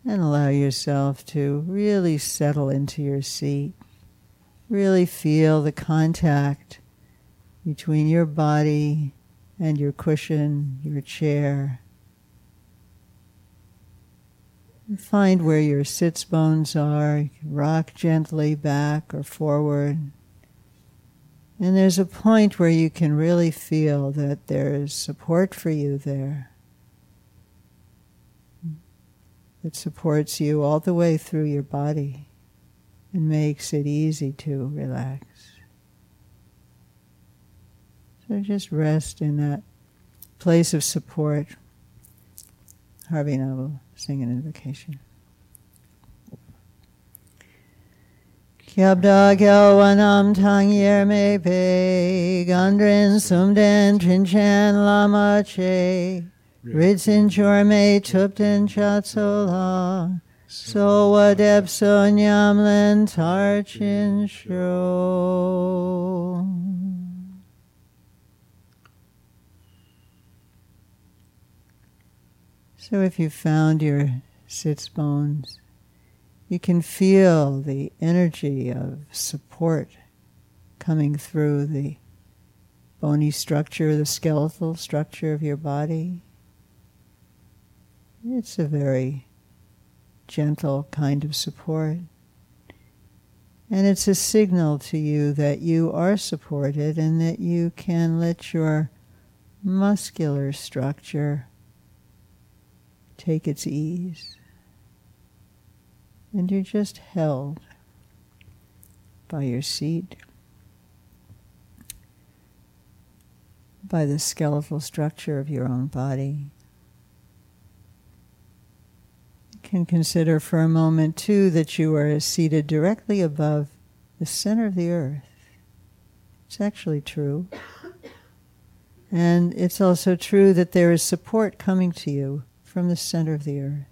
And allow yourself to really settle into your seat. Really feel the contact between your body and your cushion, your chair. And find where your sits bones are. You can rock gently back or forward. And there's a point where you can really feel that there's support for you there. That supports you all the way through your body and makes it easy to relax. So just rest in that place of support. Harvey and I will sing an invocation. Kyabda gyalwanam tang yerme pe gandrin sumden trinchan lama che ritsin chorme tupten chatsola so wadep sonyam len tarchin shro. So if you found your sits bones, you can feel the energy of support coming through the bony structure, the skeletal structure of your body. It's a very gentle kind of support. And it's a signal to you that you are supported and that you can let your muscular structure take its ease. And you're just held by your seat, by the skeletal structure of your own body. You can consider for a moment, too, that you are seated directly above the center of the earth. It's actually true. And it's also true that there is support coming to you from the center of the earth.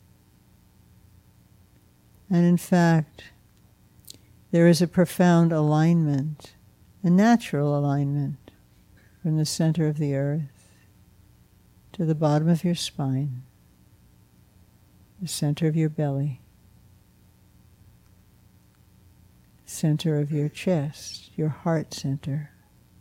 And in fact, there is a profound alignment, a natural alignment from the center of the earth to the bottom of your spine, the center of your belly, center of your chest, your heart center,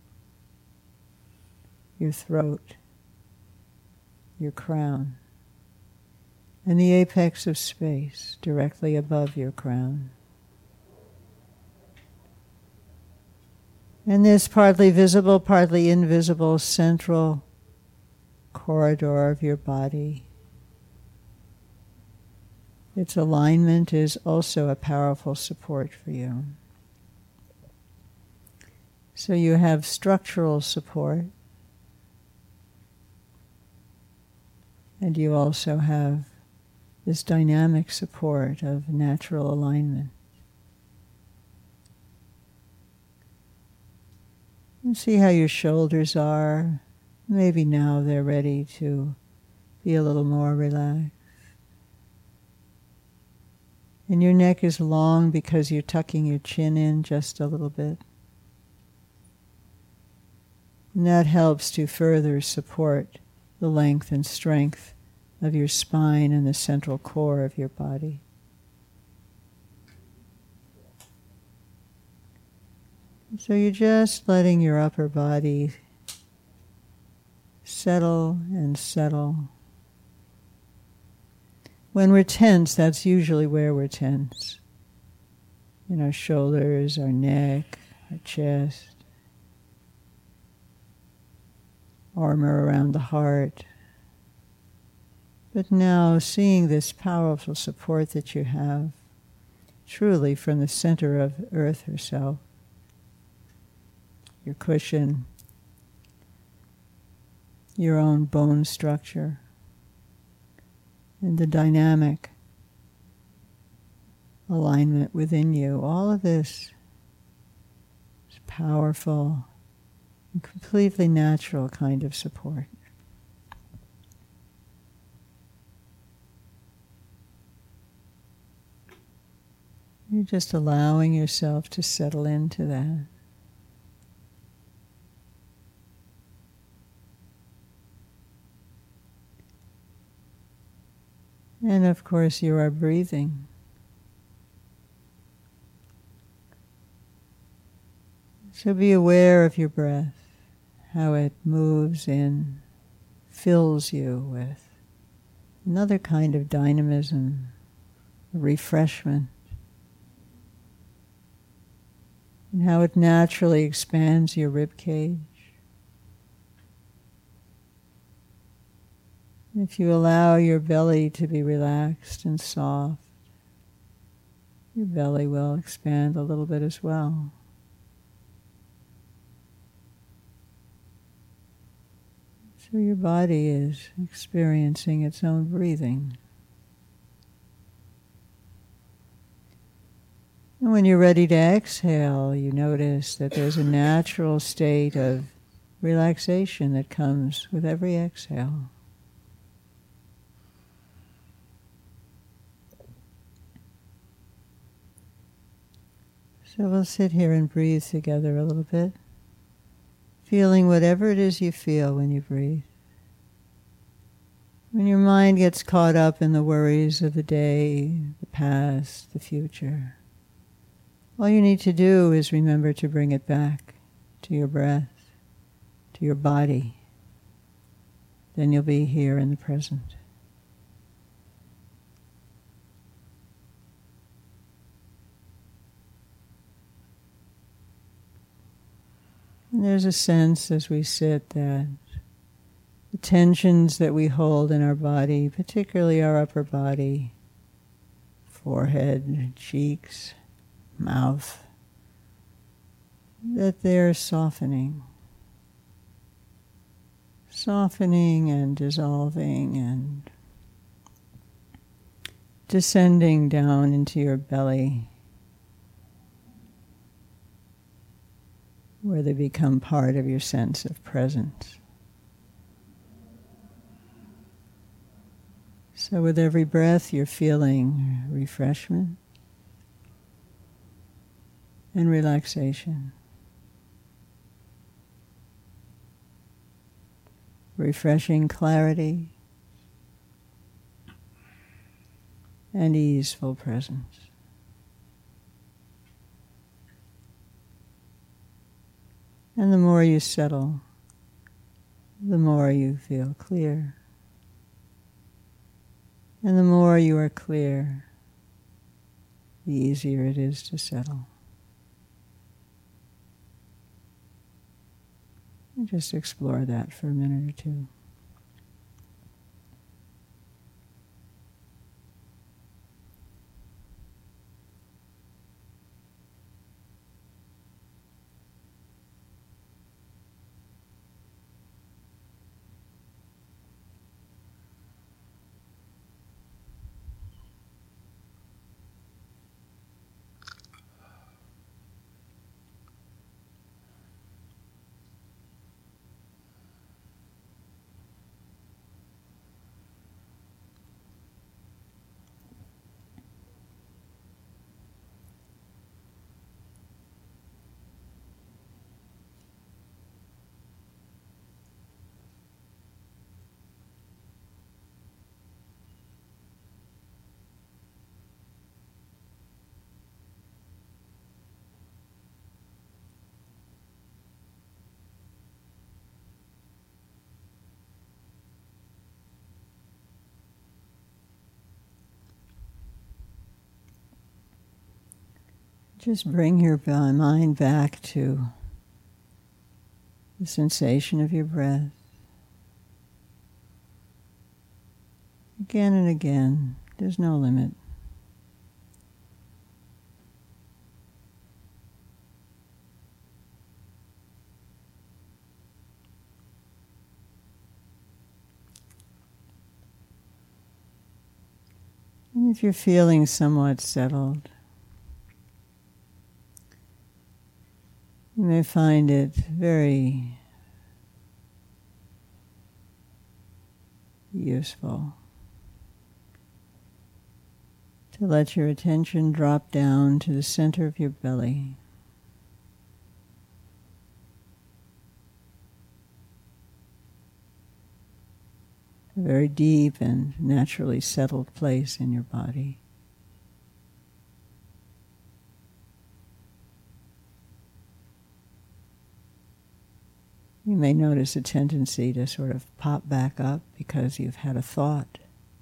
your throat, your crown, and the apex of space directly above your crown. And this partly visible, partly invisible central corridor of your body, its alignment is also a powerful support for you. So you have structural support, and you also have this dynamic support of natural alignment. And see how your shoulders are. Maybe now they're ready to be a little more relaxed. And your neck is long because you're tucking your chin in just a little bit. And that helps to further support the length and strength of your spine and the central core of your body. So you're just letting your upper body settle and settle. When we're tense, that's usually where we're tense. In our shoulders, our neck, our chest, armor around the heart. But now, seeing this powerful support that you have, truly from the center of Earth herself, your cushion, your own bone structure, and the dynamic alignment within you, all of this is powerful and completely natural kind of support. You're just allowing yourself to settle into that. And of course you are breathing. So be aware of your breath, how it moves in, fills you with another kind of dynamism, refreshment, and how it naturally expands your rib cage. If you allow your belly to be relaxed and soft, your belly will expand a little bit as well. So your body is experiencing its own breathing. And when you're ready to exhale, you notice that there's a natural state of relaxation that comes with every exhale. So we'll sit here and breathe together a little bit, feeling whatever it is you feel when you breathe. When your mind gets caught up in the worries of the day, the past, the future, all you need to do is remember to bring it back to your breath, to your body. Then you'll be here in the present. And there's a sense as we sit that the tensions that we hold in our body, particularly our upper body, forehead, cheeks, mouth, that they're softening and dissolving and descending down into your belly, where they become part of your sense of presence. So with every breath you're feeling refreshment and relaxation. Refreshing clarity and easeful presence. And the more you settle, the more you feel clear. And the more you are clear, the easier it is to settle. And just explore that for a minute or two. Just bring your mind back to the sensation of your breath. Again and again, there's no limit. And if you're feeling somewhat settled, you may find it very useful to let your attention drop down to the center of your belly. a very deep and naturally settled place in your body. You may notice a tendency to sort of pop back up because you've had a thought.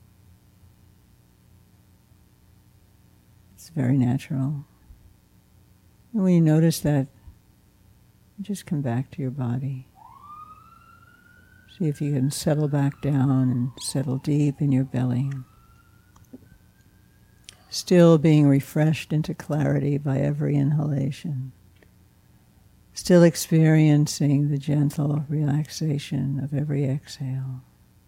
It's very natural. And when you notice that, just come back to your body. See if you can settle back down and settle deep in your belly. Still being refreshed into clarity by every inhalation. Still experiencing the gentle relaxation of every exhale.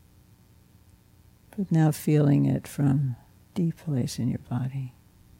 But now feeling it from a deep place in your body.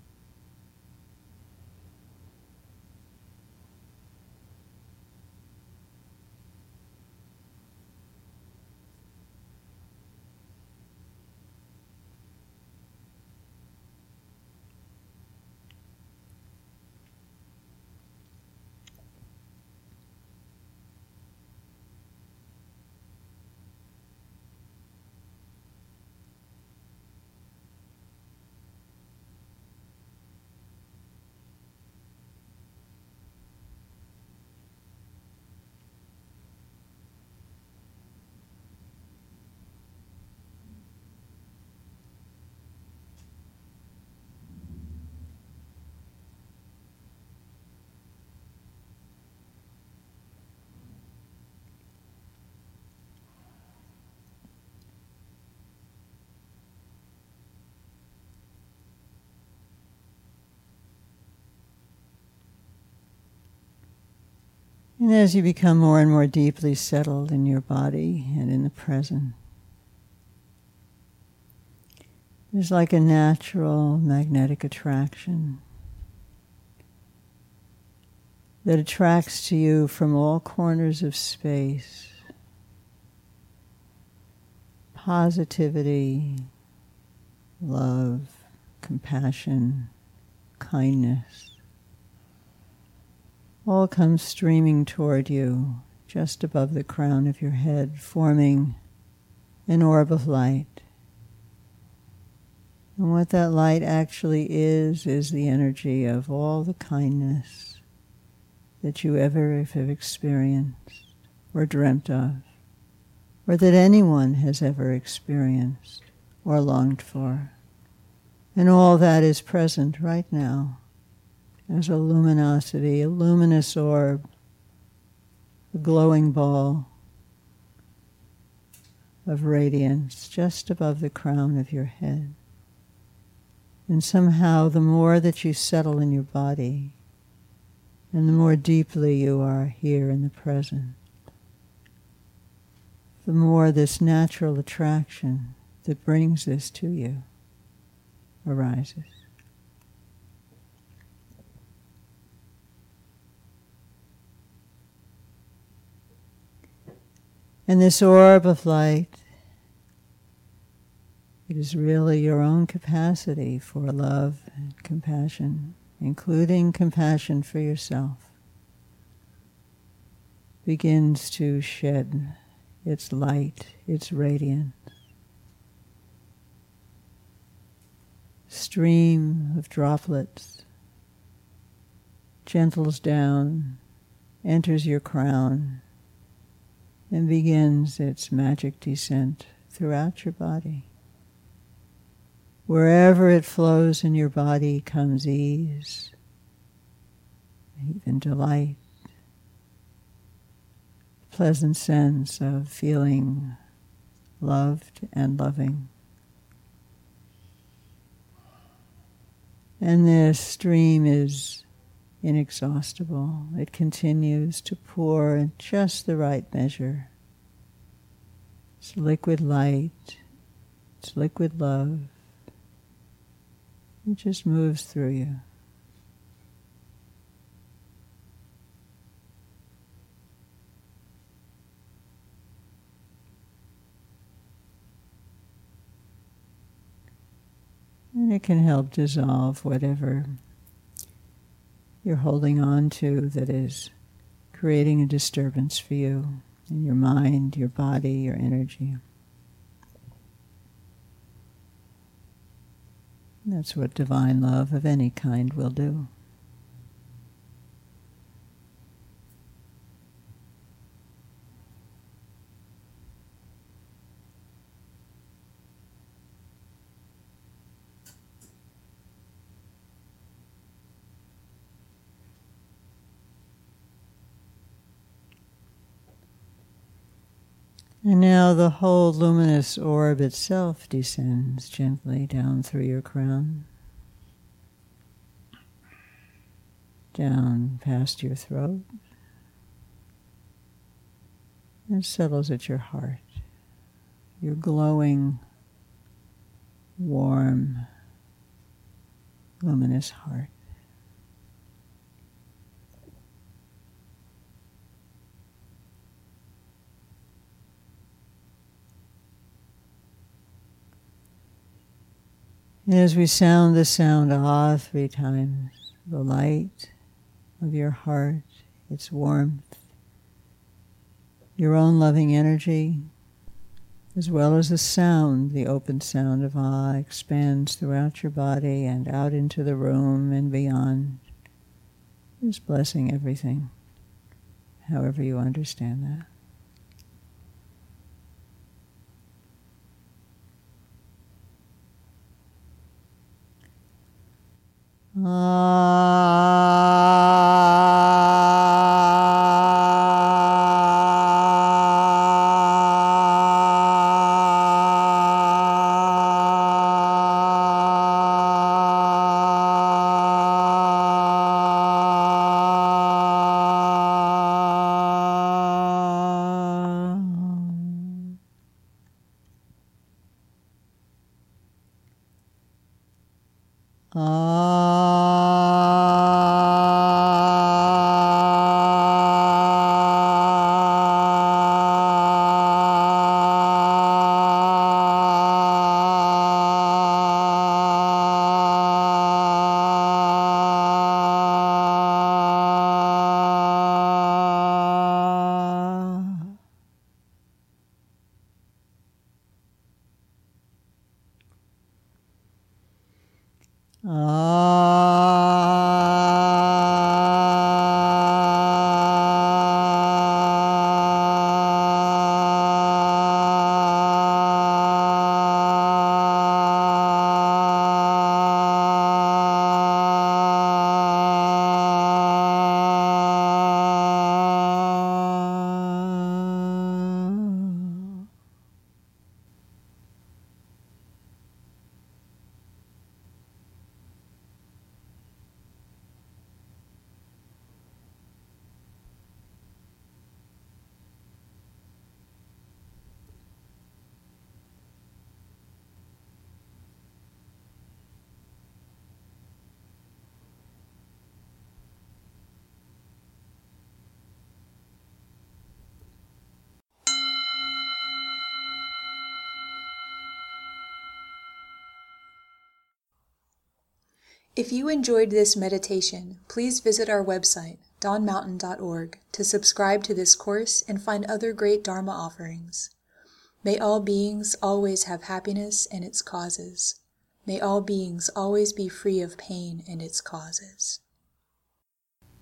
And as you become more and more deeply settled in your body and in the present, there's like a natural magnetic attraction that attracts to you from all corners of space. Positivity, love, compassion, kindness. All comes streaming toward you just above the crown of your head, forming an orb of light. And what that light actually is the energy of all the kindness that you ever have experienced or dreamt of, or that anyone has ever experienced or longed for. And all that is present right now as a luminosity, a luminous orb, a glowing ball of radiance just above the crown of your head. And somehow the more that you settle in your body, and the more deeply you are here in the present, the more this natural attraction that brings this to you arises. And this orb of light, it is really your own capacity for love and compassion, including compassion for yourself, begins to shed its light, its radiance. Stream of droplets gentles down, enters your crown, and begins its magic descent throughout your body. Wherever it flows in your body comes ease, even delight, pleasant sense of feeling loved and loving. And this stream is inexhaustible. It continues to pour in just the right measure. It's liquid light, it's liquid love. It just moves through you. And it can help dissolve whatever you're holding on to that is creating a disturbance for you in your mind, your body, your energy. That's what divine love of any kind will do. And now the whole luminous orb itself descends gently down through your crown, down past your throat, and settles at your heart, your glowing, warm, luminous heart. And as we sound the sound Ah 3 times, the light of your heart, its warmth, your own loving energy, as well as the sound, the open sound of Ah, expands throughout your body and out into the room and beyond, just blessing everything, however you understand that. If you enjoyed this meditation, please visit our website, dawnmountain.org, to subscribe to this course and find other great Dharma offerings. May all beings always have happiness and its causes. May all beings always be free of pain and its causes.